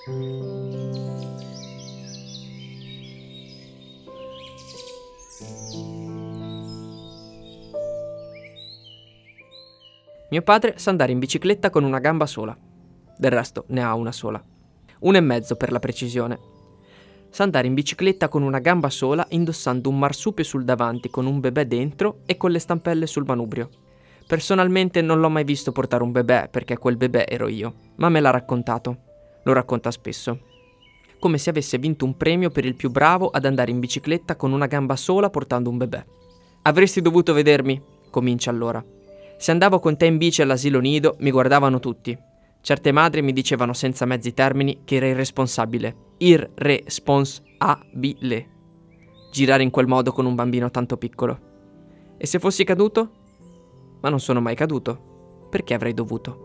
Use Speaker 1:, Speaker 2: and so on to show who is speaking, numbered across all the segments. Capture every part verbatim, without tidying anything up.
Speaker 1: Mio padre sa andare in bicicletta con una gamba sola. Del resto ne ha una sola. Uno e mezzo per la precisione. Sa andare in bicicletta con una gamba sola indossando un marsupio sul davanti con un bebè dentro e con le stampelle sul manubrio. Personalmente non l'ho mai visto portare un bebè perché quel bebè ero io, ma me l'ha raccontato. Lo racconta spesso. Come se avesse vinto un premio per il più bravo ad andare in bicicletta con una gamba sola portando un bebè. Avresti dovuto vedermi, comincia allora. Se andavo con te in bici all'asilo nido, mi guardavano tutti. Certe madri mi dicevano senza mezzi termini che era irresponsabile. Ir-respons-a-bi-le. Girare in quel modo con un bambino tanto piccolo. E se fossi caduto? Ma non sono mai caduto. Perché avrei dovuto?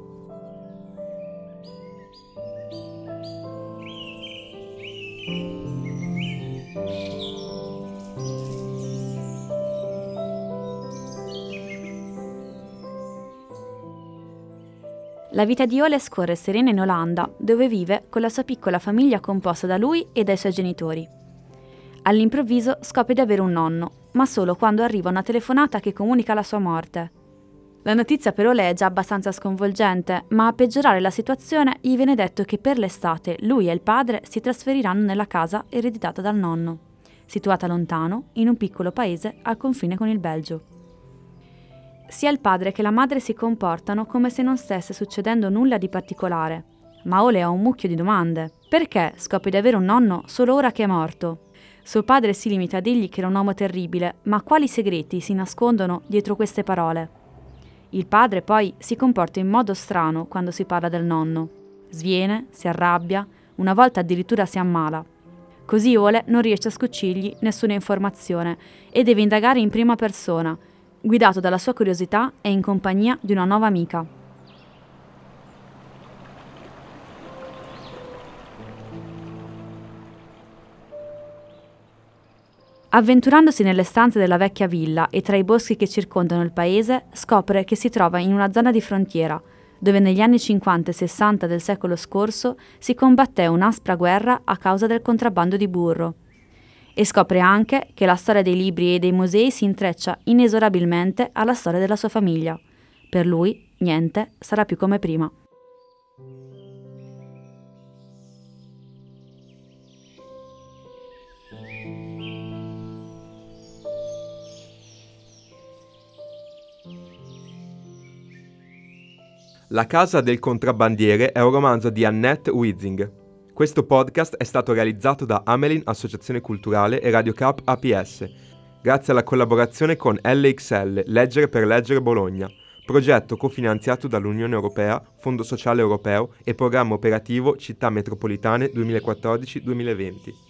Speaker 2: La vita di Ole scorre serena in Olanda, dove vive con la sua piccola famiglia composta da lui e dai suoi genitori. All'improvviso scopre di avere un nonno, ma solo quando arriva una telefonata che comunica la sua morte. La notizia per Ole è già abbastanza sconvolgente, ma a peggiorare la situazione gli viene detto che per l'estate lui e il padre si trasferiranno nella casa ereditata dal nonno, situata lontano, in un piccolo paese al confine con il Belgio. Sia il padre che la madre si comportano come se non stesse succedendo nulla di particolare, ma Ole ha un mucchio di domande. Perché scopre di avere un nonno solo ora che è morto? Suo padre si limita a dirgli che era un uomo terribile, ma quali segreti si nascondono dietro queste parole? Il padre poi si comporta in modo strano quando si parla del nonno. Sviene, si arrabbia, una volta addirittura si ammala. Così Ole non riesce a scucirgli nessuna informazione e deve indagare in prima persona, guidato dalla sua curiosità e in compagnia di una nuova amica. Avventurandosi nelle stanze della vecchia villa e tra i boschi che circondano il paese, scopre che si trova in una zona di frontiera, dove negli anni cinquanta e sessanta del secolo scorso si combatté un'aspra guerra a causa del contrabbando di burro. E scopre anche che la storia dei libri e dei musei si intreccia inesorabilmente alla storia della sua famiglia. Per lui, niente sarà più come prima.
Speaker 3: La casa del contrabbandiere è un romanzo di Annette Wizing. Questo podcast è stato realizzato da Amelin Associazione Culturale e Radio Cap A P S, grazie alla collaborazione con L X L, Leggere per Leggere Bologna, progetto cofinanziato dall'Unione Europea, Fondo Sociale Europeo e Programma Operativo Città Metropolitane duemilaquattordici duemilaventi.